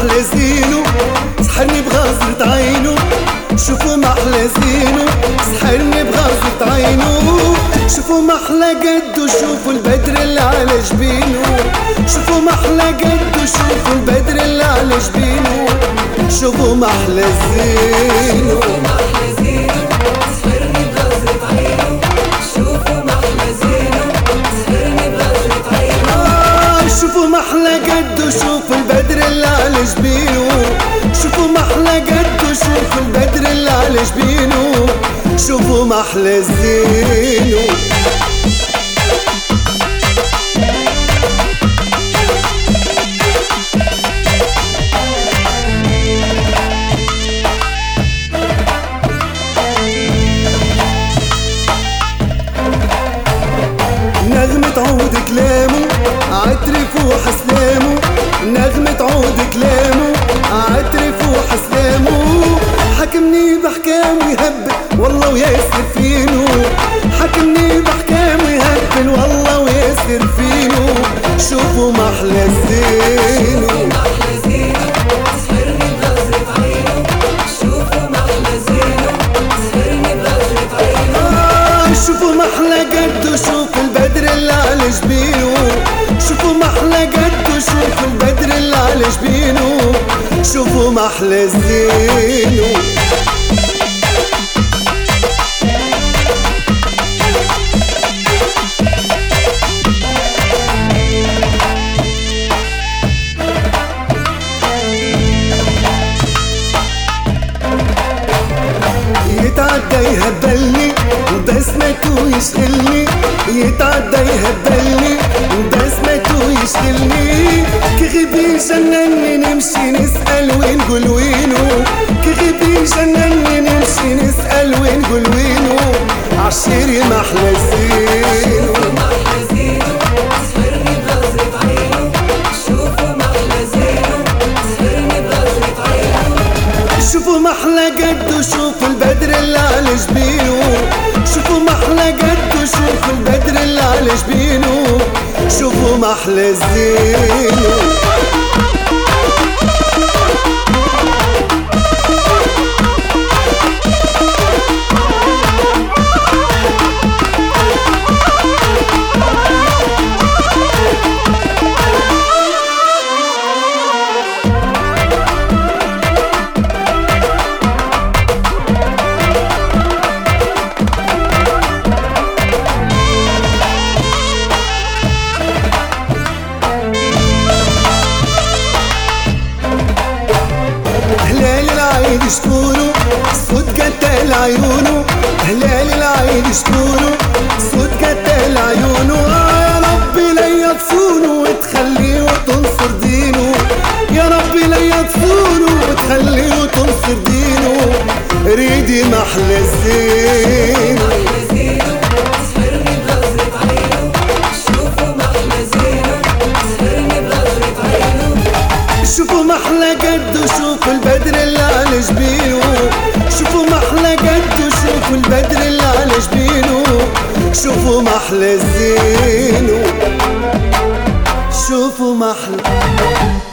محلى زينو سحرني بغزرة عينو، شوفوا محلى زينو سحرني بغزرة عينو، شوفوا محلى قدو شوفوا البدر اللي على جبينو، شوفوا محلى قدو شوفوا البدر اللي على جبينو، شوفوا محلى زينو سحرني بغزرة عينو، شوفوا محلى زينو سحرني بغزرة عينو، شوفوا محلى قدو شوفوا البدر اللي على جبينو، شوفوا محلى قدو شوفوا البدر اللي على جبينو، شوفوا محلى زينو. نغمة عود كلامه عترف وحسلامه، نغمة عود كلامه عترف وحسلامه، حكمني بحكام ويهبل والله وياسر فينو، حكمني بحكام ويهبل والله وياسر فينو، شوفوا محلى زينو محلى زينو سحرني بغزرة عينو، شوفوا محلى زينو سحرني بغزرة عينو، شوفوا محلى قدو شوفوا البدر اللي على جبينو، شوفوا محلى قدو شوفوا البدر اللي على جبينو، شوفوا محلى زينو. يتعدى يهبلني بسمته يشغلني، يتعدى يهبلني بسمته يشغلني، كغبي جنني نمشي نسأل ونقول وينو، كغبي جنني نمشي نسأل ونقول وينو، عشيري محلى زينو محلى زينو سحرني بغزرة عينو، شوفوا محلى زينو سحرني بغزرة عينو، شوفوا محلى قدو شوفوا البدر اللي على جبينو، شوفوا محلى قدو شوفوا البدر اللي على جبينو، شوفوا محلى زينو. هلال العيد شكونه صوت قتل عيونه، هلال العيد شكونه صوت قتل عيونه، يا ربي لا يطفونه وتخليه وتنصر دينه، يا ربي لا يطفونه وتخليه وتنصر دينه، ريدي محلى زينو محلى زينو سحرني بغزرة عينو، شوفوا محلى زينو سحرني بغزرة عينو، شوفوا محلى قدو شوفوا البدر اللي على جبينو، شوفوا محلى قدو شوفوا البدر اللي على جبينو، شوفوا محلى زينو، شوفوا محلى